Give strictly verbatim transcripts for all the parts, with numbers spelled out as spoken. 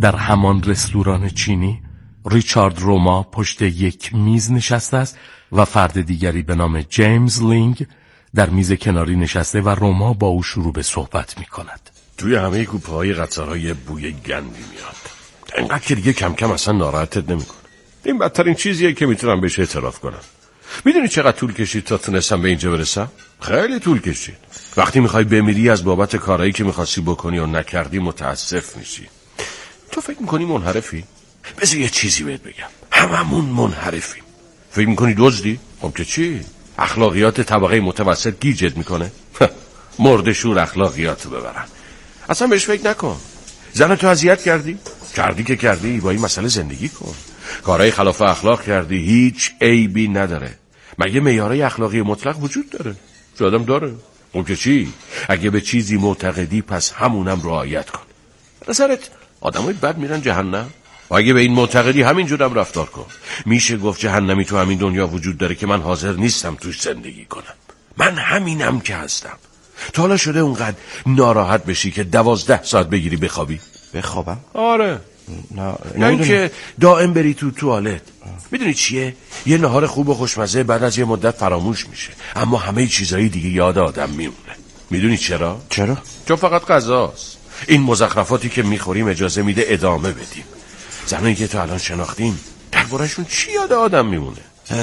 در همان رستوران چینی ریچارد روما پشت یک میز نشسته است و فرد دیگری به نام جیمز لینگ در میز کناری نشسته و روما با او شروع به صحبت می کند. توی همه کوپه های قطارهای بوی گندی میاد. انقدر که دیگه کم کم اصلا ناراحتت نمیکنه. این بدترین چیزیه که میتونم بهش اعتراف کنم. میدونی چقدر طول کشید تا تونستم به اینجا برسم؟ خیلی طول کشید. وقتی میخوای بمیری از بابت کارهایی که میخواستی بکنی و نکردی متاسف میشی. تو فکر میکنی منحرفی؟ بذار یه چیزی بهت بگم. هممون منحرفیم. فکر میکنی دزدی؟ خب که چی؟ اخلاقیات طبقه متوسط گیجت میکنه؟ مرد شور اخلاقیاتو ببرن. اصلا بهش فکر نکن. زن تو اذیت کردی؟ کردی که کردی، با این مسئله زندگی کن. کارهای خلاف اخلاق کردی، هیچ عیبی نداره. مگه معیارهای اخلاقی مطلق وجود داره؟ شایدم داره. اون که چی؟ اگه به چیزی معتقدی پس همونم رعایت کن. نظرت آدمای بد میرن جهنم؟ و اگه به این معتقدی همینجورم رفتار کن. میشه گفت جهنمی تو همین دنیا وجود داره که من حاضر نیستم توش زندگی کنم. من همینم که هستم. تا حالا شده اونقدر ناراحت بشی که دوازده ساعت بگیری بخوابی؟ بخوابم؟ آره. نه نه که دائم بری تو توالت. میدونی چیه؟ یه نهار خوب و خوشمزه بعد از یه مدت فراموش میشه، اما همه چیزایی دیگه یاد آدم میمونه. میدونی چرا؟ چرا؟ چون فقط غذاست. این مزخرفاتی که میخوریم اجازه میده ادامه بدیم. زنایی که تو الان شناختیم درباره‌شون چی یاد آدم میمونه؟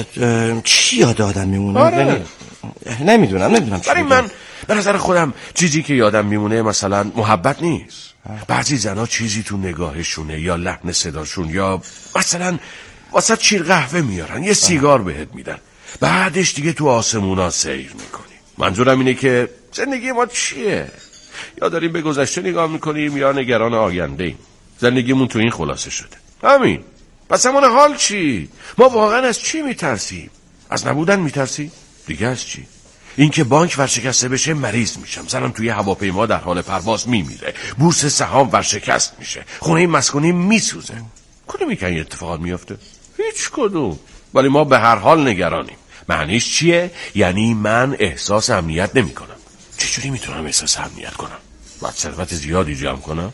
چی یاد آدم میمونه؟ آره. نمیدونم نمیدونم چی. برای من به نظر خودم چیزی که یادم میمونه مثلا محبت نیست. بعضی زنا چیزی تو نگاهشونه یا لحن صداشون یا مثلا واسه چیر قهوه میارن، یه سیگار بهت میدن، بعدش دیگه تو آسمونا سیر میکنی. منظورم اینه که زندگی ما چیه؟ یا داریم به گذشته نگاه میکنیم یا نگران آینده ایم. زندگیمون تو این خلاصه شده. همین. پس همون حال چی؟ ما واقعا از چی میترسیم؟ از نبودن میترسیم؟ دیگه از چی؟ این که بانک ورشکسته بشه مریض میشم، زنم توی هواپیما در حال پرواز میمیره، بورس سهام ورشکست میشه، خونه مسکونی میسوزه. کدومی که این اتفاقات میفته؟ هیچ کدوم. ولی ما به هر حال نگرانیم. معنیش چیه؟ یعنی من احساس امنیت نمی کنم. چجوری میتونم احساس امنیت کنم؟ باید ثروت زیادی جمع کنم؟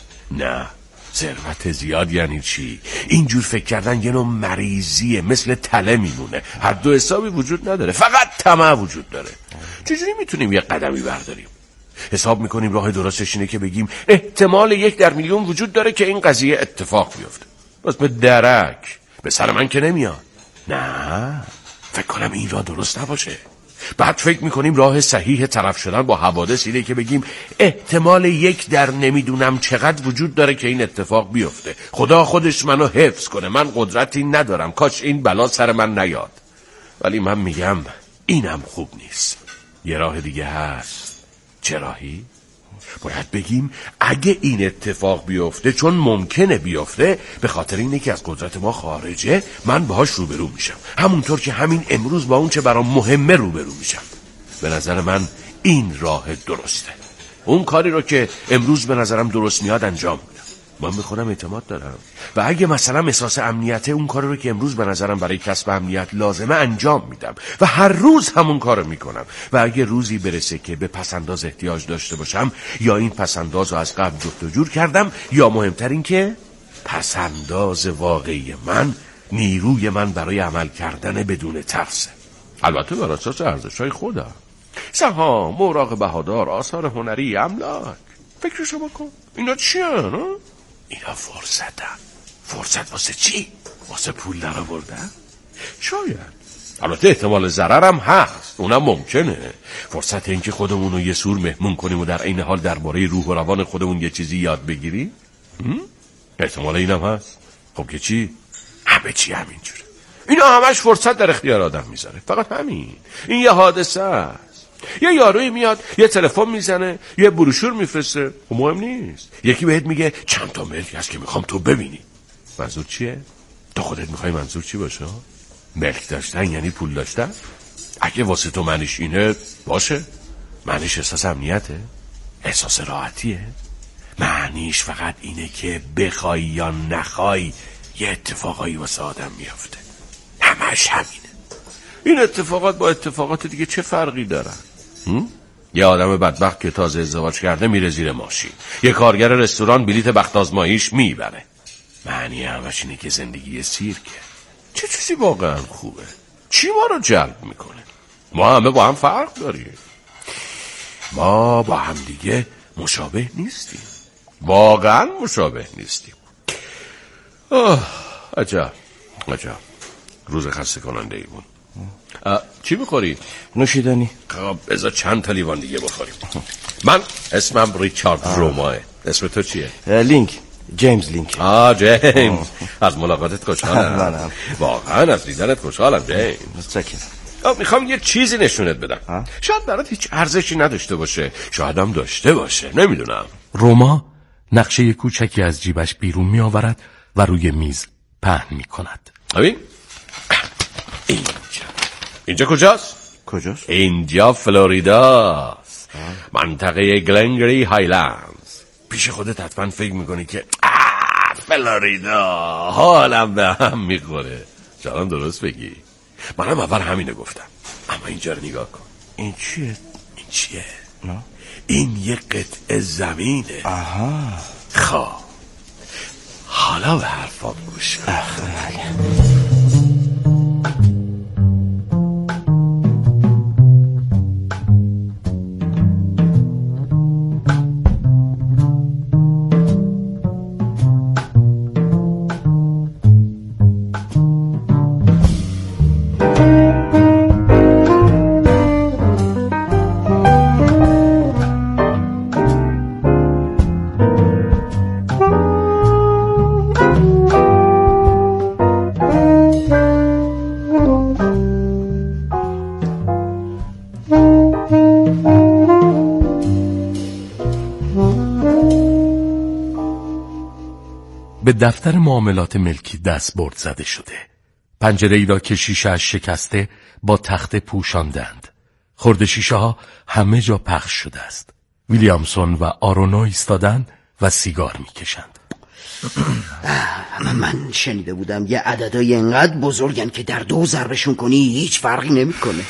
نه. ثروت زیاد یعنی چی؟ اینجور فکر کردن یه نوع مریضیه، مثل تله میمونه. حد و حسابی وجود نداره، فقط طمع وجود داره. چجوری میتونیم یه قدمی برداریم؟ حساب میکنیم راه درستش اینه که بگیم احتمال یک در میلیون وجود داره که این قضیه اتفاق بیفته. بس به درک به سر من که نمیاد. نه، فکر کنم این راه درست نباشه. بعد فکر میکنیم راه صحیح طرف شدن با حوادث اینه که بگیم احتمال یک در نمیدونم چقدر وجود داره که این اتفاق بیفته. خدا خودش منو حفظ کنه، من قدرتی ندارم، کاش این بلا سر من نیاد. ولی من میگم اینم خوب نیست. یه راه دیگه هست. چه راهی؟ باید بگیم اگه این اتفاق بیفته، چون ممکنه بیفته، به خاطر اینه که از قدرت ما خارجه، من باهاش روبرو میشم، همونطور که همین امروز با اون چه برام مهمه روبرو میشم. به نظر من این راه درسته. اون کاری رو که امروز به نظرم درست میاد انجام میدم. من به خودم اعتماد دارم و اگه مثلا احساس امنیته، اون کاری رو که امروز به نظرم برای کسب امنیت لازمه انجام میدم و هر روز همون کارو میکنم. و اگه روزی برسه که به پسنداز احتیاج داشته باشم، یا این پسنداز رو از قبل جفت و جور کردم، یا مهمتر این که پسنداز واقعی من، نیروی من برای عمل کردن بدون ترسه. البته بر اساس ارزش‌های خودم. سهام، اوراق بهادار، آثار هنری، املاک. فکرشو بکن. اینا چیه نه؟ اینا فرصتن. فرصت واسه چی؟ واسه پول در آوردن؟ شاید. البته احتمال ضررم هست، اونم ممکنه. فرصت این که خودمون رو یه سور مهمون کنیم و در این حال درباره روح و روان خودمون یه چیزی یاد بگیریم. احتمال اینم هست. خب که چی؟ همه چی همینجوره. اینا همش فرصت در اختیار آدم میذاره. فقط همین. این یه حادثه است. یه یاروی میاد، یه تلفن میزنه، یه بروشور میفرسته، و مهم نیست. یکی بهت میگه چند تا ملک هست که میخوام تو ببینی. منظور چیه؟ تو خودت میخوای منظور چی باشه؟ ملک داشتن یعنی پول داشتن؟ اگه واسه تو معنیش اینه، باشه. معنیش احساس امنیته؟ احساس راحتیه؟ معنیش فقط اینه که بخوای یا نخوای یه اتفاقایی واسه آدم میافته. همش همینه. این اتفاقات با اتفاقات دیگه چه فرقی دارن؟ یه آدم بدبخت که تازه ازدواج کرده میره زیر ماشین، یه کارگر رستوران بلیت بخت آزماییش میبره. معنی همش اینه که زندگی سیرکه. چه چیزی واقعا خوبه؟ چی ما رو جلب میکنه؟ ما همه با هم فرق داریم. ما با هم دیگه مشابه نیستیم، واقعا مشابه نیستیم. آه عجب عجب، روز خسته کننده ای بود. چی میخوری؟ نوشیدنی. خب بذار چند تا لیوان دیگه بخوریم. من اسمم ریچارد روماه. اسم تو چیه؟ لینک. جیمز لینک. آه جیمز، از ملاقاتت خوشحالم. منم. واقعا از دیدنت خوشحالم جیمز. متشکرم. میخوام یه چیزی نشونت بدم. شاید برات هیچ ارزشی نداشته باشه، شاید هم داشته باشه، نمیدونم. روما نقشه کوچکی از جیبش بیرون می آورد و روی میز پهن می کند. ببین اینجا. اینجا کجاست؟ کجاست؟ اینجا فلوریداست، منطقه گلنگری هایلندز. پیش خودت حتما فکر میکنی که آه فلوریدا حالم به هم میخوره. شاید درست بگی، منم اول همینه گفتم. اما اینجا رو نگاه کن. این چیه؟ این چیه؟ نه؟ این یه قطعه زمینه. آها. خب حالا به حرفام گوش کن. به دفتر معاملات ملکی دستبرد زده شده. پنجره ای را که شیشه اش شکسته با تخته پوشاندند. خرده شیشه ها همه جا پخش شده است. ویلیامسون و آرونا ایستادند و سیگار میکشند. من شنیده بودم یه عددهای انقدر بزرگن که در دو ضربشون کنی هیچ فرقی نمیکنه.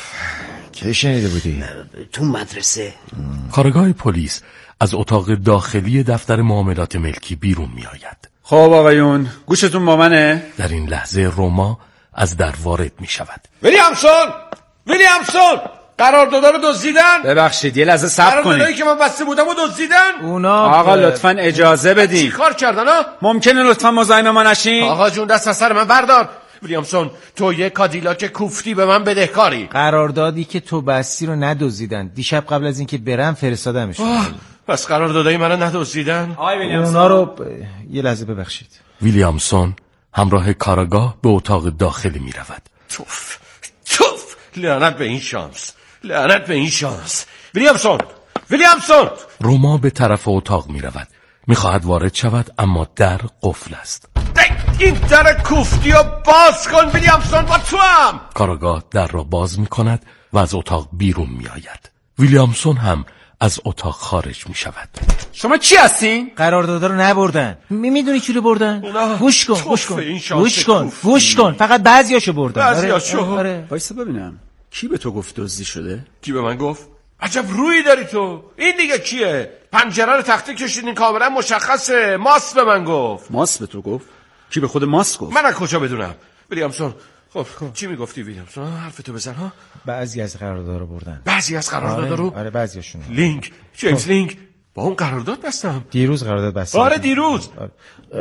چه شنیده بودی؟ تو مدرسه. کارگاه پلیس از اتاق داخلی دفتر معاملات ملکی بیرون می آید. خب آقایون گوشتون با منه؟ در این لحظه روما از در وارد می شود. ویلیامسون ویلیامسون قراردادا رو دزدیدن. ببخشید یه لحظه صبر کنید. قراردادایی که من بسته بودم رو دزدیدن. اونا آقا لطفاً اجازه بدین. چی کار کردن ها؟ ممکنه لطفاً مزاحم ما نشین؟ آقا جون دست از سر من بردار. ویلیامسون تو یه کادیلاک کوفتی به من بدهکاری. قراردادی که تو بستی رو ندزدیدن. دیشب قبل از اینکه برم فرستادمش. پس قراردادای منو ندزدیدن؟ اونا رو ب... یه لحظه ببخشید. ویلیامسون همراه کاراگاه به اتاق داخلی می رود. توف توف لعنت به این شانس، لعنت به این شانس. ویلیامسون ویلیامسون روما به طرف اتاق می رود. می خواهد وارد شود اما در قفل است. این در کوفتی رو باز کن ویلیامسون، با تو هم. کاراگاه در را باز می کند و از اتاق بیرون می آید. ویلیامسون هم از اتاق خارج می شود. شما چی هستین؟ قراردادا رو نبردن. میدونی چی رو بردن؟ گوش کن گوش کن گوش کن گوش کن فقط بعضیاشو بردن. بعضیاشو؟ آره. وایسا ببینم کی به تو گفت دزدی شده؟ کی به من گفت؟ عجب روی داری تو. این دیگه کیه؟ پنجره رو تخته کشیدین کاملا مشخصه. ماس به من گفت. ماس به تو گفت؟ کی به خود ماس گفت؟ من از کجا بدونم؟ ویلیامسون خب چی میگفتی ویلیامسون؟ حرفتو بزن ها. بعضی از قراردادا رو بردن. بعضی از قراردادا رو؟ آره بعضیاشون. لینک جیمز لینک با اون قرارداد بستم. دیروز قرارداد بستم. آره دیروز. آره.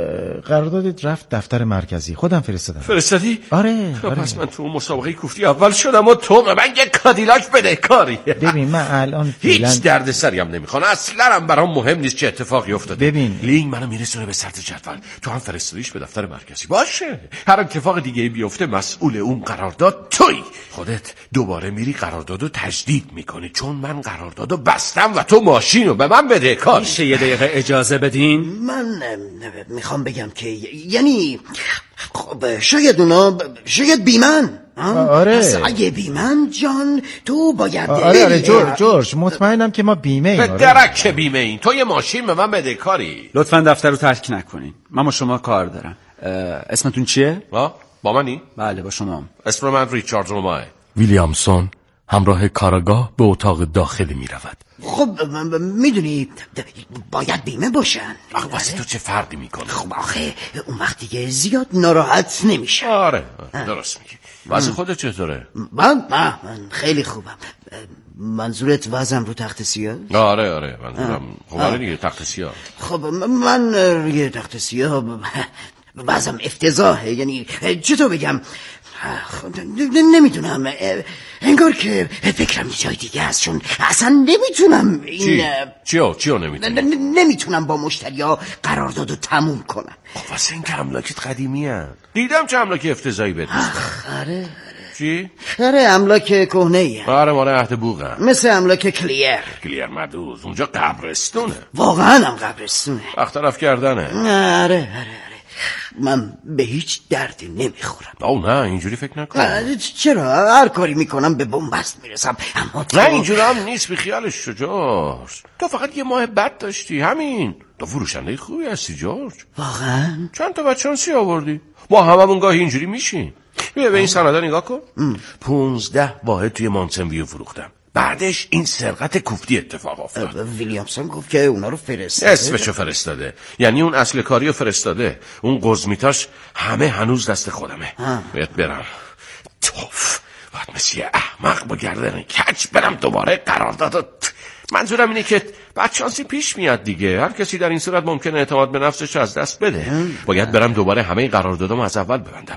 قرارداد رفت دفتر مرکزی. خودم فرستادم. فرستادی؟ آره. خب آره. پس من تو مسابقه کوفتی اول شدم و تو به من یه کادیلاک بدهکاری. ببین من الان هیچ فعلا درد سری هم نمیخوام، اصلا هم برام مهم نیست چه اتفاقی افتاده. ببین لینک منو میرسونه به سطح جدول، تو هم فرستادیش به دفتر مرکزی. باشه هر اتفاق دیگه بیفته مسئول اون قرارداد تویی. خودت دوباره میری قراردادو تجدید میکنی چون من قراردادو بستم و تو ماشینو به من بدهکاری. میشه یه دقیقه اجازه بدین؟ من میخوام بگم که یعنی خب شاید اونا شاید بیمن. آره پس اگه بیمن جان تو باید آره آره جورج جورج مطمئنم که ما بیمه ایم. به درک بیمه این تو یه ماشین به من بدهکاری. لطفاً دفتر رو ترک نکنین، من با شما کار دارم. اسمتون چیه؟ ها با منی؟ بله با شما. اسم من ریچارد روماه. ویلیامسون همراه کاراگاه به اتاق داخلی می رود. خب میدونی باید بیمه باشن. آخه واسه تو چه فرقی میکنه؟ خب آخه اون وقتی که زیاد ناراحت نمیشه. آره درست میگی. واسه خودت چطوره؟ من من خیلی خوبم. منظورت وزم رو تخت سیاه؟ آره آره منظورم خب آره دیگه تخت سیاه. خب من روی تخت سیاه وزم افتضاحه. یعنی چطور بگم، نمیدونم، انگار که فکرم یه جای دیگه است، چون اصلا نمیتونم این چی؟ چیو؟ چیو نمیتونم؟ نمیتونم با مشتریا قراردادو تموم کنم. خب واسه این که املاکت قدیمی هست. دیدم چه املاک افتضاحی بهت آره چی؟ آره املاک کهنه‌ای. آره مال عهد بوقم، مثل املاک کلیر. کلیر مدوز اونجا قبرستونه. واقعا هم قبرستونه. اختلاف کردنه. آره آره آره من به هیچ دردی نمیخورم. او نه اینجوری فکر نکن. چرا؟ هر کاری میکنم به بنبست میرسم. اما تو... نه اینجوری هم نیست، بی خیالش شو جورج. تو فقط یه ماه بد داشتی همین. تو فروشنده خوبی هستی جورج. واقعا؟ چند تا بچانسی آوردی. ما هممون گاهی اینجوری میشیم. بیا به این سندا نگاه کن. پونزده واحد توی مانتن ویو فروختم. بعدش این سرقت کوفتی اتفاق افتاد. ویلیامسون گفت که اونا رو فرستاده. اسمشو فرستاده، یعنی اون اصل کاریو فرستاده. اون قزمیتاش همه هنوز دست خودمه. باید برم توف، باید مثل احمق با گردن کچ برم دوباره قرارداد. منظورم اینه که بدشانسی پیش میاد دیگه. هر کسی در این صورت ممکنه اعتماد به نفسش از دست بده. باید برم دوباره همه قراردادامو از اول ببندم.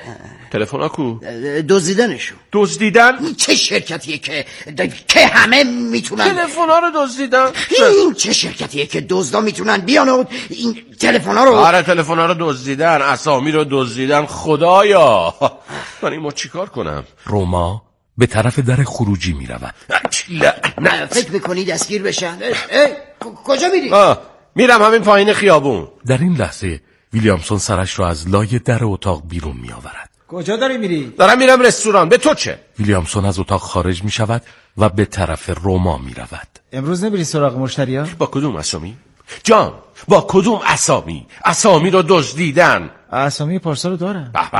تلفن کو؟ دزدیدنشون. دزدیدن؟ چه شرکتیه که که همه میتونن تلفن‌ها رو دزدیدن؟ این چه شرکتیه که دزدا میتونن بیان و این تلفن‌ها رو؟ آره تلفن‌ها رو دزدیدن، اسامی رو دزدیدن. خدایا من این ما چیکار کنم؟ روما به طرف در خروجی می رود. نه فکر میکنی دستگیر بشن؟ کجا میری؟ میرم همین پایین خیابون. در این لحظه ویلیامسون سرش را از لای در اتاق بیرون می آورد. کجا داری میری؟ دارم میرم رستوران. به تو چه؟ ویلیامسون از اتاق خارج می شود و به طرف روما می رود. امروز نمیری سراغ مشتریا؟ با کدوم اسامی؟ جان با کدوم اسامی؟ اسامی رو دزدیدن. اسامی پارسا رو دارم. بابا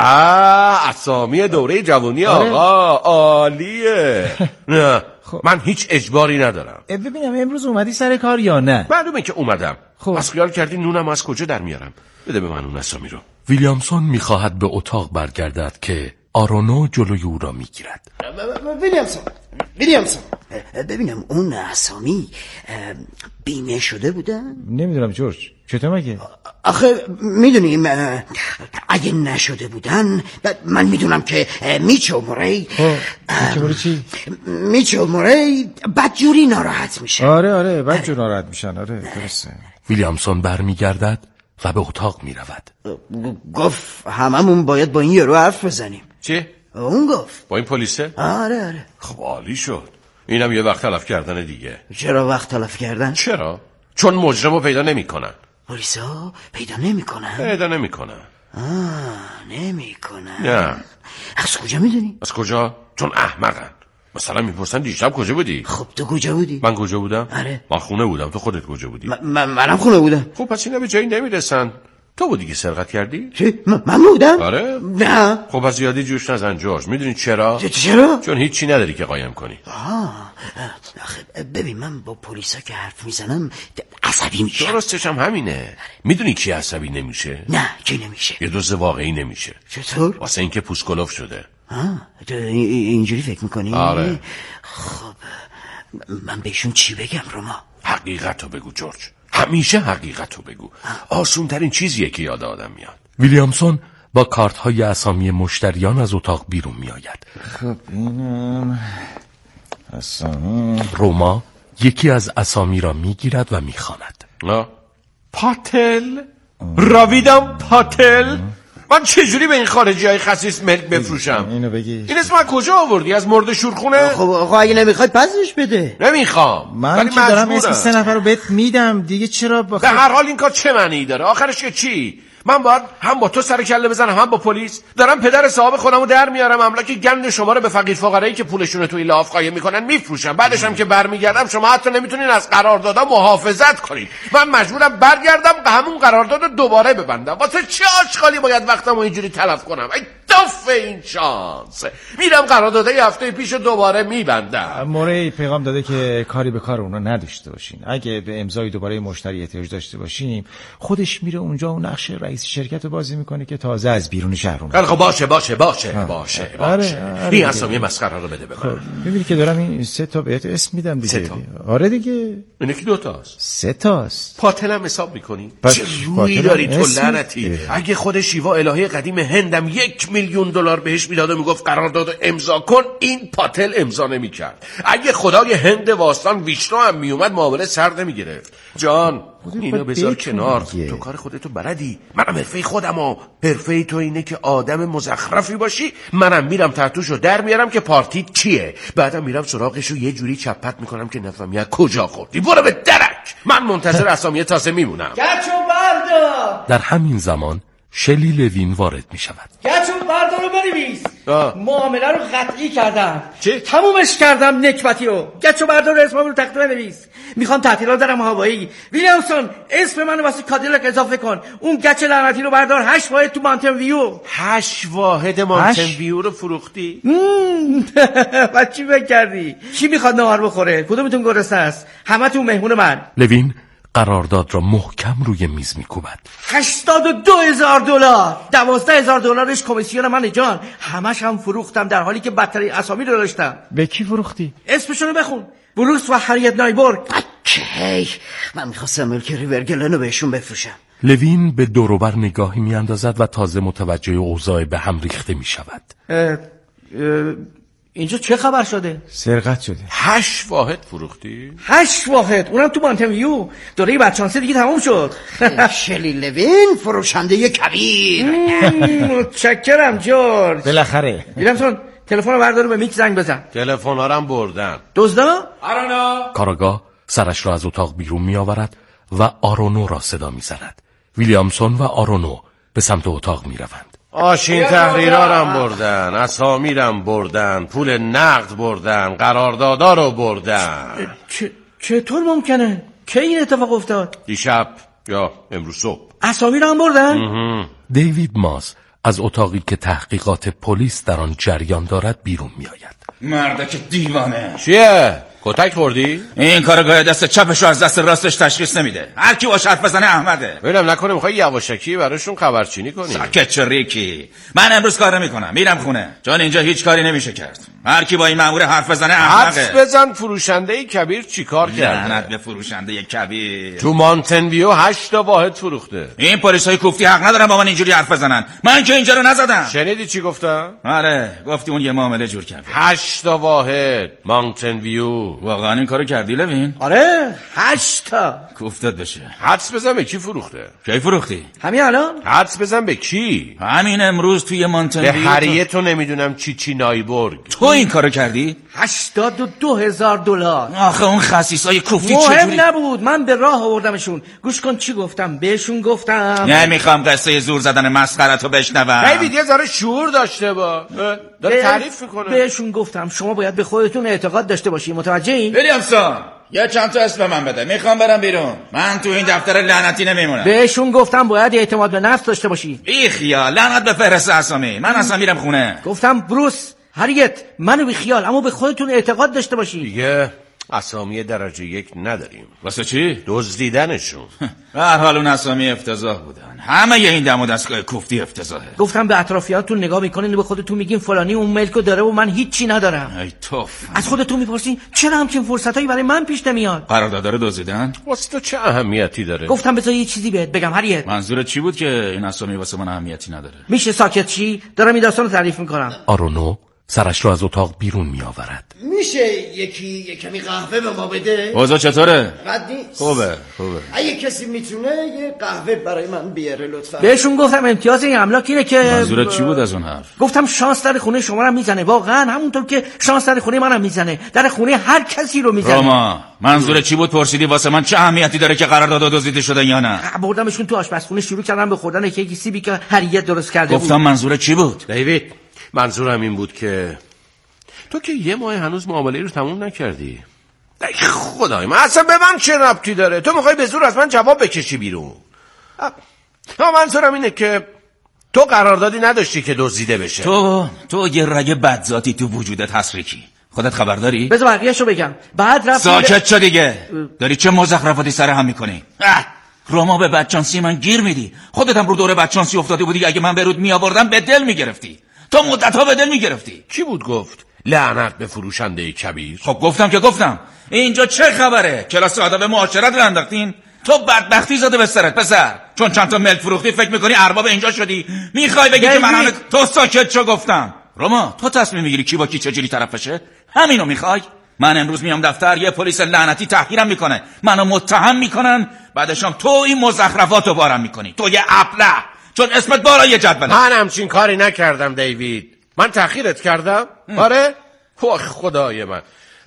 اسامی دوره جوانی آقا عالیه. نه من هیچ اجباری ندارم. ببینم امروز اومدی سر کار یا نه؟ معلومه که اومدم. خب از خیال کردی نونم از کجا در میارم؟ بده به من اون اسامی رو. ویلیامسون میخواهد به اتاق برگردد که آرونو جلوی او را میگیرد. ویلیامسون ویلیامسون ببینم اون اسامی بیمه شده بودن؟ نمیدونم جورج چطور مگه؟ آخه میدونیم اگه نشده بودن من میدونم که میچو موری میچو موری چی؟ میچو موری بدجوری ناراحت میشه. آره آره بدجور ناراحت میشن. آره درسته. ویلیامسون برمیگردد و به اتاق میرود. گفت هممون باید با این یارو حرف بزنیم. چی؟ اون گفت با این پلیسه؟ آره آره. خب عالی شد. اینم یه وقت تلف کردن دیگه. چرا وقت تلف کردن؟ چرا؟ چون مجرمو پیدا نمیکنن. پلیسا پیدا نمیکنن؟ پیدا نمیکنن. آه نمیکنن. نه. از کجا میدونی؟ از کجا؟ چون احمقن. مثلا میپرسن دیشب کجا بودی؟ خب تو کجا بودی؟ من کجا بودم؟ آره. من خونه بودم. تو خودت کجا بودی؟ من منم خونه بودم. خب پس اینا به جایی نمیرسن. تو بودی که سرقت کردی؟ چی؟ من بودم؟ آره؟ نه. خب از زیادی جوش نزن جورج. میدونی چرا؟ چرا؟ چون هیچی نداری که قایم کنی. آه آخه ببین من با پلیسا که حرف میزنم عصبی میشم. درستش هم همینه. میدونی کی عصبی نمیشه؟ نه کی نمیشه؟ یه دزد واقعی نمیشه. چطور؟ واسه اینکه پوست کلوف شده. آه تو اینجوری فکر میکنی؟ آره. خب من بهشون چی بگم روما؟ حقیقتو بگو جورج. همیشه حقیقتو بگو. آسون ترین چیزیه که یاد آدم میاد. ویلیامسون با کارت های اسامی مشتریان از اتاق بیرون می آید. خب اینم اسامی. روما یکی از اسامی را می گیرد و می خواند. پاتل راویدم پاتل. من چجوری به این خارجی های خسیس ملک بفروشم؟ اینو بگی. این اسم کجا آوردی؟ از مرد شورخونه؟ خب آقا اگه نمیخواد پسش بده. نمیخوام. من که دارم اسم سه نفر رو بهت میدم دیگه. چرا بخ... به هر حال این کار چه معنی داره؟ آخرش که چی؟ من باید هم با تو سر کله بزنم هم با پلیس؟ دارم پدر صاحب خودمو در میارم، املاک گند شما رو به فقیر فقرایی که پولشون رو توی لاف قایم میکنن میفروشم. بعدش هم که برمیگردم شما حتی نمیتونین از قراردادها محافظت کنین. من مجبورم برگردم همون قرارداد رو دوباره ببندم. واسه چه آشغالی باید وقتمو اینجوری تلف کنم؟ ای توف این شانس. میرم قرارداد هفته پیش دوباره میبندم. موری پیغام داده که کاری به کار اونا نداشته باشین. اگه به امضای دوباره مشتری احتیاج داشته باشیم خودش میره اونجا و نقش رئیس شرکت رو بازی میکنه که تازه از بیرون شهر اومده. خب باشه باشه باشه باشه باشه. آره آره این اسامی مسخره رو بده به من. میبینی که دارم این سه تا بهت اسم میدم دیگه. سه تا. آره دیگه. اینه که دو تاست. سه تاست. پاتلم حساب میکنی؟ بس چه روی داری تو لعنتی؟ اگه خود شیوا الهه قدیم هندم یک میلیون دلار بهش میداد و میگفت قرارداد امضا کن، این پاتل امضا نمیکرد. اگه خدای هند باستان ویشنو هم میومد معامله سر نمیگرفت. جان اینو بذار کنار، تو کار خودتو بلدی، منم حرفه خودم و حرفه تو اینه که آدم مزخرفی باشی. منم میرم تحتوشو در میارم که پارتیت چیه، بعدم میرم سراغشو یه جوری چپت میکنم که نفهمی کجا خوردی. برو به درک، من منتظر اسامی تازه میمونم. گچو بردار. در همین زمان شلی لوین وارد می شود. گچو بردار رو بنویس. معامله رو قطعی کردم. چی؟ تمومش کردم نکبتی رو. گچو بردار رو اسمم رو تخته بنویس. میخوام تعطیلات دارم هوایی. ویلیامسون اسم منو واسه کادیلاک اضافه کن. اون گچ لعنتی رو بردار. هشت واحد تو مانتن ویو. هشت واحد مانتن ویو رو فروختی؟ بعد چی فکر کردی؟ کی میخواد نهار بخوره؟ کدومتون گرسنه است؟ همتون مهمون من. لوین قرارداد را محکم روی میز میکوبد. هشتاد و دو هزار دلار، دوازده هزار دلارش کمیسیون من جان. همش هم فروختم در حالی که بدترین اسامی رو داشتم. به کی فروختی؟ اسمشونو بخون. بروس و هریت نایبورگ. اوکی، من میخواستم ملک ریورگلن رو بهشون بفروشم. لوین به دوروبر نگاهی میاندازد و تازه متوجه اوضاع به هم ریخته میشود. اینجا چه خبر شده؟ سرقت شده. هشت واحد فروختی؟ هشت واحد، اونم تو مانتن ویو. دوره بچانسه دیگه تموم شد. شلی لوین فروشنده کبیر. متشکرم جورج. بالاخره. ویلیامسون تلفن رو بردار به میک زنگ بزن. تلفن ها رو بردن. دزدا؟ آرونا. کاراگاه سرش را از اتاق بیرون می آورد و آرونو را صدا می زند. ویلیامسون و آرونو به سمت اتاق می روند. آشین تحریرارم بردن، اسامیرم بردن، پول نقد بردن، قراردادا رو بردن. چ... چطور ممکنه؟ کی این اتفاق افتاد؟ دیشب یا امروز صبح. اسامی رو هم بردن؟ دیوید ماس از اتاقی که تحقیقات پلیس در آن جریان دارد بیرون می آید. مردک دیوانه. چیه؟ کتک خوردی؟ این کارگاه دست چپش رو از دست راستش تشخیص نمیده. هر کی باش حرف بزنه احمده. ببینم نکنه میخوای یواشکی براشون خبرچینی کنی. ساکت چه ریکی. من امروز کار نمیکنم، میرم خونه. چون اینجا هیچ کاری نمیشه کرد. هر کی با این مأمور حرف بزنه احمقه. حدس بزن فروشنده کبیر چیکار کرده؟ لعنت به فروشنده کبیر. تو مانتن ویو هشت تا واحد فروخته. این پلیسای کوفتی حق ندارن با من اینجوری حرف بزنن. من که اینجا رو نزدم. شنیدی چی گفتم؟ آره، گفتی اون یه معامله جور کرد. هشت تا واحد مانتن ویو. واقعا این کارو کردی لوین؟ آره، هشت تا. کوفتت بشه. حدس بزن به کی فروخته؟ کی فروختی؟ همین الان؟ حدس بزن به کی؟ همین امروز توی مانتن به ویو. هریت تو نمیدونم چی چی نایبورگ. تو این کارو کردی؟ هشتاد و دو هزار دلار. آخه اون خسیسای کوفتی مهم چجوری؟ نبود، من به راه آوردمشون. گوش کن چی گفتم بهشون. گفتم نمیخوام قصه زور زدن مسخرتو بشنوم. بیبی یه ذره شعور داشته با. داره تعریف میکنه. بهشون گفتم شما باید به خودتون اعتقاد داشته باشی. متوجهین؟ ویلیامسون یه چند تا اسم من بده، میخوام برم بیرون. من تو این دفتر لعنتی نمیمونم. بهشون گفتم باید اعتماد به نفس داشته باشی. بی خیال، لعنت به فهرست اسامی. من اصلا میرم خونه. گفتم بروس، هریت، منو بی خیال، اما به خودتون اعتقاد داشته باشی. دیگه اسامی درجه یک نداریم. واسه چی؟ دزدیدنشون. به هر حال اون اسامی افتضاح بودن. همه ی این دم و دستگاه کوفتی افتضاحه. گفتم به اطرافیانتون نگاه میکنین و به خودتون میگین فلانی اون ملکو داره و من هیچی ندارم. ای توف. از خودتون میپرسین چرا همچین فرصتایی برای من پیش نمیاد؟ قرارداد رو دزدیدن؟ واسه تو چه اهمیتی داره؟ گفتم بذار یه چیزی بهت بگم هریت. منظورت چی بود که این اسامی واسه من اهمیتی نداره؟ میشه ساکت چی؟ دارم این داستان رو تعریف میکنم. آرونو سرش را از اتاق بیرون می آورد. میشه یکی یه کمی قهوه به ما بده؟ اوضاع چطوره؟ بد نیست. خوبه خوبه. اگه کسی میتونه یه قهوه برای من بیاره لطفا. بهشون گفتم امتیاز این املاک اینه که منظورت چی بود از اون حرف؟ گفتم شانس در خونه شما رو میزنه. واقعا همونطور که شانس در خونه منم میزنه، در خونه هر کسی رو میزنه. روما منظورت چی بود؟ پرسیدی واسه من چه اهمیتی داره که قرارداد دزدیده شده یا نه؟ بردمشون تو آشپزخونه، شروع کردم به خوردن یکی سیبی که هریت درست کرده بود. گفتم منظورت چی بود؟ دیوید، منظورم این بود که تو که یه ماه هنوز معامله رو تموم نکردی. ای خدای من، اصلا به من چه ربطی داره؟ تو میخوای به زور از من جواب بکشی بیرون. ها، منظورم اینه که تو قراردادی نداشتی که دزدیده بشه. تو تو یه رگ بدذاتی تو وجودت هست ریکی. خودت خبر داری؟ بذار بقیه‌شو بگم. بعد رفت ساکت شو دیگه. داری چه مزخرفاتی سر هم میکنی؟ روما به بدشانسی من گیر میدی. خودت هم رو دور بدشانسی افتاده بودی. اگه من به رود می آوردم به دل میگرفتی. تو مدت‌ها به دل میگرفتی. کی بود گفت؟ لعنت به فروشنده کبیر. خب گفتم که گفتم. اینجا چه خبره؟ کلاس آداب معاشرت رو انداختین؟ تو بدبختی زده به سرت پسر. چون چند تا ملک فروختی فکر میکنی ارباب اینجا شدی؟ میخوای بگی که من همه تو ساکت شو گفتم. روما تو تصمیم میگیری کی با کی چجوری طرف بشه؟ همینو میخوای؟ من امروز میام دفتر، یه پلیس لعنتی تحقیرم میکنه، منو متهم میکنن، بعدشم تو این مزخرفاتو بارم میکنی. تو یه ابله، چون اسمت بالای جدوله. من همچین کاری نکردم دیوید. من تأخیرت کردم؟ آره؟ اوه خدای من.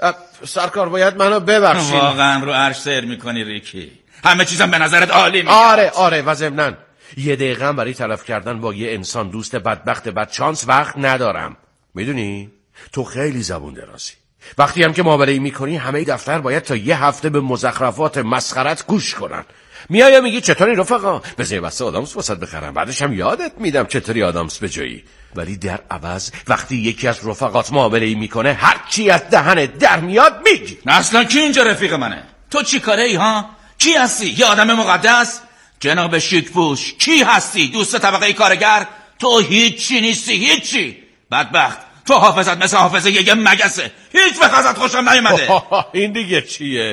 سرکار باید منو ببخشید. واقعا رو عرش سیر میکنی ریکی. همه چیزم به نظرت عالی میاد. آره آره و ضمناً یه دقیقه برای تلف کردن با یه انسان دوست بدبخت بدشانس وقت ندارم. میدونی؟ تو خیلی زبون درازی. وقتی هم که معامله میکنی همه دفتر باید تا یه هفته به مزخرفات مسخرت گوش کنن. میای میگی چطوری رفقا؟ بذار بسته آدامس واسط بخرم، بعدش هم یادت میدم چطوری آدامس بجایی. ولی در عوض وقتی یکی از رفقات معامله میکنه هر چی از دهنت در میاد میگی. اصلا کی اینجا رفیق منه؟ تو چی کاره ای ها؟ کی هستی؟ یه آدم مقدس؟ جناب شیکپوش کی هستی؟ دوست طبقه کارگر؟ تو هیچی نیستی، هیچی. بدبخت تو حافظت مثل حافظه یه مگسه، هیچ وقت ازت خوشم نیومده. این دیگه چیه؟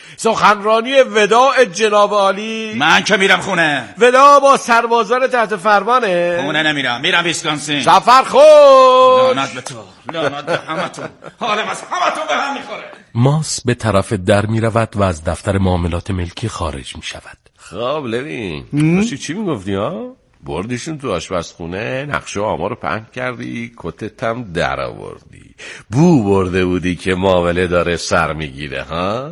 سخنرانی وداع جناب عالی؟ من که میرم خونه. وداع با سربازان تحت فرمانه؟ خونه نمیرم، میرم ویسکانسین. سفر خوش. لعنت به تو، لعنت به همتون. حالم از همتون به هم میخوره. ماس به طرف در میرود و از دفتر معاملات ملکی خارج میشود. خب لوین داشتی چی میگفتی ها؟ بردیشون تو آشپزخونه، نقشه آمار رو پهن کردی، کتت هم در آوردی، بو برده بودی که معامله داره سر میگیره ها؟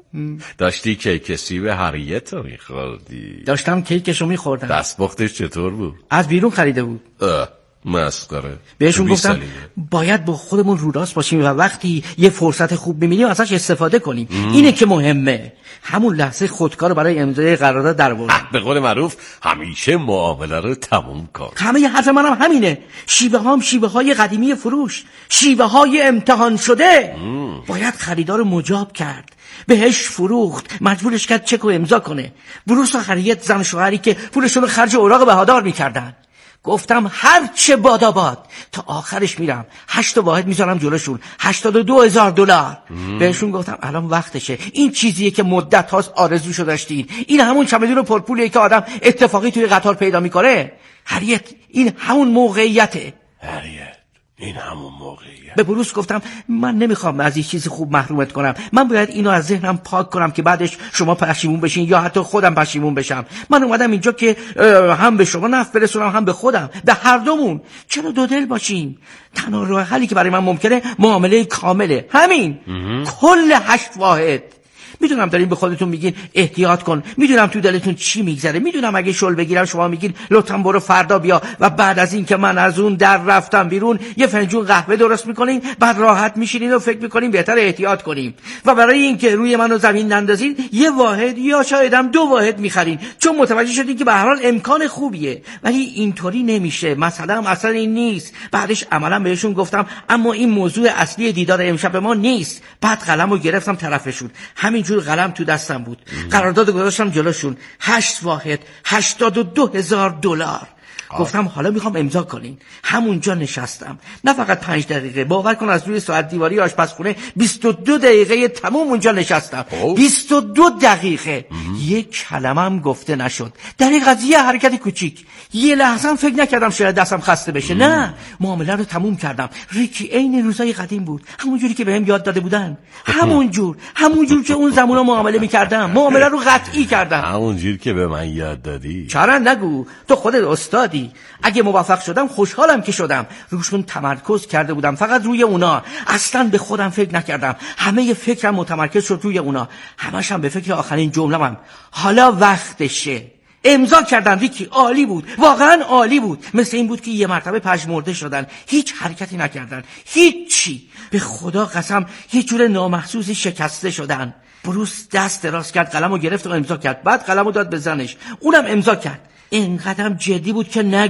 داشتی کیک سیب هریت رو میخوردی؟ داشتم کیکشو میخوردم. دستپختش چطور بود؟ از بیرون خریده بود. اه مسخره. بهشون گفتم باید با خودمون رو راست باشیم و وقتی یه فرصت خوب می‌بینیم ازش استفاده کنیم. ام. اینه که مهمه. همون لحظه خودکار برای امضای قرارداد درآوردم. به قول معروف همیشه معامله رو تموم کن. همه حرف منم همینه. شیوه هام شیوه های قدیمی فروش، شیوه های امتحان شده. ام. باید خریدار مجاب کرد، بهش فروخت، مجبورش کرد چک و امضا کنه. بروس و خریت زن شوهری که پولشون رو خرج اوراق بهادار می‌کردن. گفتم هر چه باداباد تا آخرش میرم، هشت واحد میذارم جلوشون، هشتاد و دو هزار دلار. بهشون گفتم الان وقتشه. این چیزیه که مدت هاست آرزوشو داشتین. این همون چمدون پرپولیه که آدم اتفاقی توی قطار پیدا میکنه. هریت این همون موقعیته. هریت این همون موقعیت. به بروس گفتم من نمیخوام از این چیز خوب محرومت کنم. من باید اینو از ذهنم پاک کنم که بعدش شما پشیمون بشین یا حتی خودم پشیمون بشم. من اومدم اینجا که هم به شما نفع برسونم هم به خودم، به هر دومون. چرا دو دل باشیم؟ تنها راه حلی که برای من ممکنه معامله کامله. همین. کل هشت واحد. میدونم دارین به خودتون میگین احتیاط کن، میدونم تو دلتون چی میگذره، میدونم اگه شل بگیرم شما میگین لطفاً برو فردا بیا و بعد از این که من از اون در رفتم بیرون یه فنجون قهوه درست میکنین، بعد راحت میشینین و فکر میکنین بهتر احتیاط کنیم و برای اینکه روی منو زمین نندازین یه واحد یا شاید هم دو واحد میخرین، چون متوجه شدین که به هر حال امکان خوبیه. ولی اینطوری نمیشه، مثلا هم اصلا این نیست. بعدش عملا بهشون گفتم اما این موضوع اصلی دیدار امشب ما نیست. بعد قلمو گرفتم طرفشون، همین جور قلم تو دستم بود، قرارداد گذاشتم جلوشون، هشت واحد، هشتاد و دو هزار دلار. گفتم حالا میخوام امضا کنین. همونجا نشستم، نه فقط پنج دقیقه، باور کن از روی ساعت دیواری آشپزخونه بیست و دو دقیقه تموم اونجا نشستم. بیست و دو دقیقه یک کلمم گفته نشد در این قضیه. حرکت کوچیک، یه لحظه فکر نکردم شاید دستم خسته بشه. ام. نه، معامله رو تموم کردم. ریکی عین روزای قدیم بود، همون جوری که بهم یاد داده بودن، همون جور همون جور که اون زمونا معامله میکردم. معامله رو قطعی کردم، همون جور که به من یاد دادی. چرا نگو، تو خودت استادی. اگه موفق شدم خوشحالم که شدم. روشون تمرکز کرده بودم، فقط روی اونا. اصلا به خودم فکر نکردم، همه فکرم متمرکز شد روی اونا. همش هم به فکر آخرین جمله‌ام، حالا وقتشه. امضا کردن. ریکی عالی بود، واقعا عالی بود. مثل این بود که یه مرتبه پژمرده شدن، هیچ حرکتی نکردن، هیچی. به خدا قسم یه جور نامحسوسی شکسته شدن. بروس دست دراز کرد، قلمو گرفت و امضا کرد. بعد قلمو داد به زنش، اونم امضا کرد. اینقدرم جدی بود که نگو.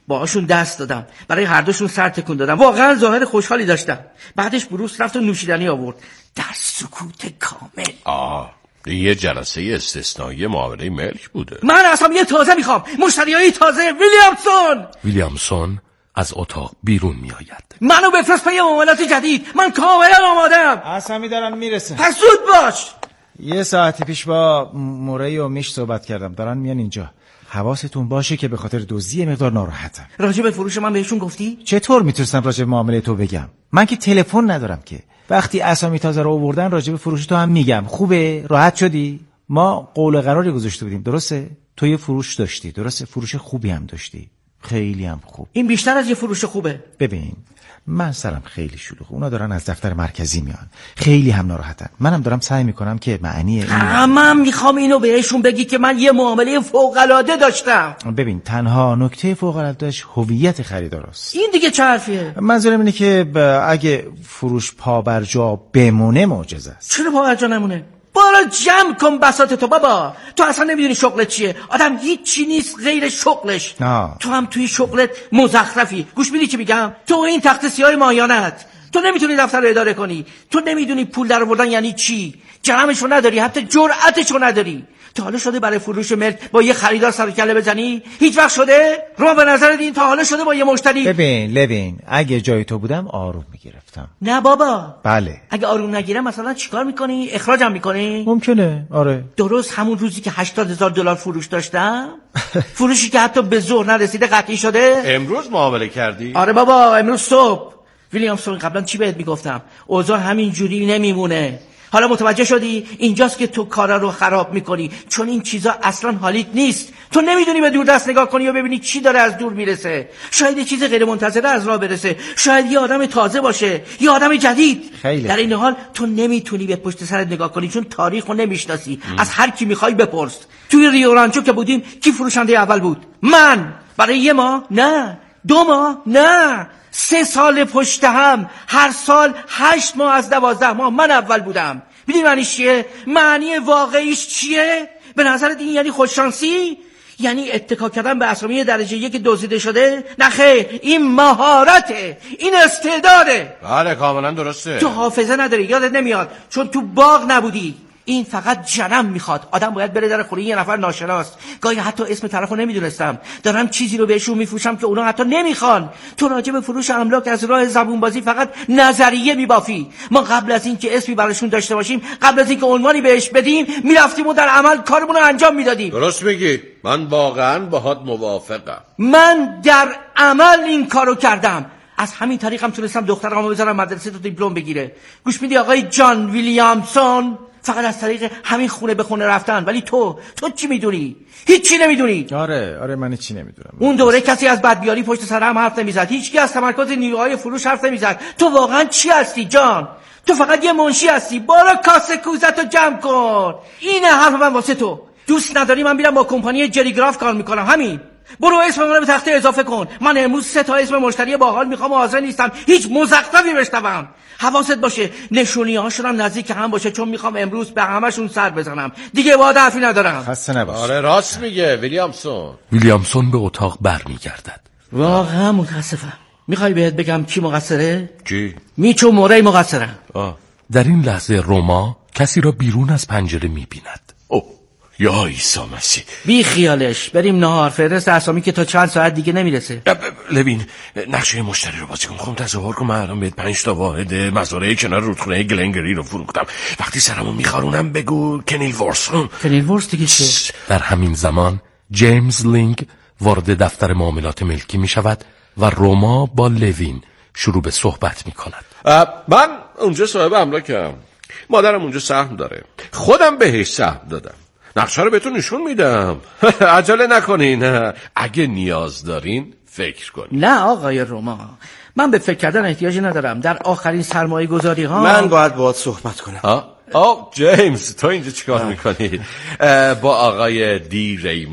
باهاشون دست دادم، برای هر دوشون سر تکون دادم، واقعا ظاهر خوشحالی داشتم. بعدش بروس رفت و نوشیدنی آورد در سکوت کامل. آه یه جلسه استثنایی معامله ملک بوده. من اصلا یه تازه میخوام، مشتریای تازه. ویلیامسون ویلیامسون از اتاق بیرون می آید. منو بفرست پی معاملات جدید، من کاملا آمادم. اسامی دارن میرسه. پس زود باش. یه ساعت پیش با موری و میش صحبت کردم، دارن میان اینجا. حواستون باشه که به خاطر دزدی مقدار ناراحتم. راجع به فروش من بهشون گفتی؟ چطور میتونستم راجع به معامله تو بگم؟ من که تلفن ندارم که. وقتی اسامی تازه رو آوردن راجع به فروش تو هم میگم. خوبه؟ راحت شدی؟ ما قول قراری گذاشته بودیم، درسته؟ تو یه فروش داشتی، درسته؟ فروش خوبی هم داشتی، خیلی هم خوب. این بیشتر از یه فروش خوبه. ببین من سرم خیلی شلوغه، اونا دارن از دفتر مرکزی میان، خیلی هم ناراحتن. منم دارم سعی میکنم که معنی این من میخوام اینو بهشون بگی که من یه معامله فوق العاده داشتم. ببین تنها نکته فوق العادهش هویت خریداراست. این دیگه چه حرفیه؟ منظورم اینه که اگه فروش پا بر جا بمونه معجزه است. چرا پا بر جا نمونه؟ بارا جمع کن بساط تو بابا. تو اصلا نمیدونی شغلت چیه. آدم هیچ چی نیست غیر شغلش. آه. تو هم توی شغلت مزخرفی. گوش میدی چی میگم؟ تو این تخت سیاه ماهیانت، تو نمیتونی دفتر رو اداره کنی، تو نمیدونی پول در آوردن یعنی چی، جرمشو نداری، حتی جرأتشو نداری. تا حالا شده برای فروش ملک با یه خریدار سر کله بزنی؟ هیچ وقت شده؟ رو به نظر این تا حالا شده با یه مشتری؟ ببین لوین، اگه جای تو بودم آروم میگرفتم. نه بابا. بله. اگه آروم نگیرم مثلا چیکار میکنی؟ اخراجم میکنی؟ ممکنه، آره. درست همون روزی که هشتاد هزار دلار فروش داشتم، فروشی که حتی به ظهر نرسیده قطعی شده. امروز معامله کردی؟ آره بابا امروز صبح. ویلیامسون قبلا چی بهت میگفتم؟ اوضاع همین جوری نمیمونه. حالا متوجه شدی؟ اینجاست که تو کارا رو خراب میکنی، چون این چیزا اصلا حالیت نیست. تو نمیدونی به دور دست نگاه کنی و ببینی چی داره از دور میرسه. شاید یه چیز غیر منتظره از راه برسه، شاید یه آدم تازه باشه، یه آدم جدید. خیلی. در این حال تو نمیتونی به پشت سرت نگاه کنی، چون تاریخو نمیشناسی. از هر کی میخوای بپرس. توی ریو رانچو که بودیم کی فروشنده اول بود؟ من. برای یه ماه؟ نه. دو ماه؟ نه. سه سال پشت هم، هر سال هشت ماه از دوازده ماه من اول بودم. میدونی معنیش چیه؟ معنی واقعیش چیه؟ به نظرت این یعنی خوششانسی؟ یعنی اتکا کردن به اسامی درجه یک دزدیده شده؟ نه خیر، این مهارته، این استعداده. بله کاملا درسته. تو حافظه نداری، یادت نمیاد چون تو باغ نبودی. این فقط جنم میخواد. آدم باید بره در خونه یه نفر ناشناس. گاهی حتی اسم طرفو نمیدونستم، دارم چیزی رو بهشون میفروشم که اونا حتی نمیخوان. تو راجع به فروش املاک از راه زبون بازی فقط نظریه میبافی. ما قبل از این که اسمی براشون داشته باشیم، قبل از این که عنوانی بهش بدیم، میرفتیم و در عمل کارمون رو انجام میدادیم. درست میگی، من واقعا باهات موافقم. من در عمل این کارو کردم. از همین طریق هم تونستم دخترمو بذارم مدرسه تو دیپلم بگیره. گوش میدی آقای جان ویلیامسون؟ فقط از طریق همین خونه به خونه رفتن. ولی تو تو چی میدونی؟ هیچی نمیدونی. آره آره من چی نمیدونم. اون دوره کسی از بدبیاری پشت سر هم حرف نمیزد، هیچکی از تمرکز نیروهای فروش حرف نمیزد. تو واقعا چی هستی جان؟ تو فقط یه منشی هستی. برو کاسه کوزتو جمع کن. اینه حرف من واسه تو. دوست نداری من میرم با کمپانی جریگراف کار میکنم، همین. برو اسم من رو به تخته اضافه کن. من امروز سه تا اسم مشتری باحال میخوام و حاضر نیستم هیچ مزخرفی بشنوم. حواست باشه نشونی هاشون هم نزدیک هم باشه، چون میخوام امروز به همشون سر بزنم. دیگه باید حرفی ندارم. خسته نباش. آره راست میگه ویلیامسون. ویلیامسون به اتاق برمیگردد. واقعا متاسفم. میخوای بهت بگم کی مقصره؟ کی؟ میچو موری مقصرن. آه. در این لحظه روما کسی را بیرون از پنجره میبیند. اوه یا عیسی مسیح. بی خیالش. بریم نهار. فرست اسامی که تا چند ساعت دیگه نمیرسه. لوین نقشه مشتری رو بازی کن. خب تصور کن من الان بهت پنج تا واحد مزارع کنار رودخونه گلنگری رو فروختم. وقتی سرمو میخارونم بگو کنیل ورسون. کنیل ورس دیگه چه؟ در همین زمان جیمز لینگ وارد دفتر معاملات ملکی میشود و روما با لوین شروع به صحبت میکند. من اونجا صاحب املاکم. مادرم اونجا سهم داره. خودم بهش سهم دادم. نقشه رو بهتون نشون میدم. عجله نکنین. اگه نیاز دارین فکر کنین. نه آقای روما، من به فکر کردن احتیاجی ندارم. در آخرین سرمایه گذاری ها من باید باهات صحبت کنم. آه آه جیمز تو اینجا چیکار میکنی؟ با آقای دی ری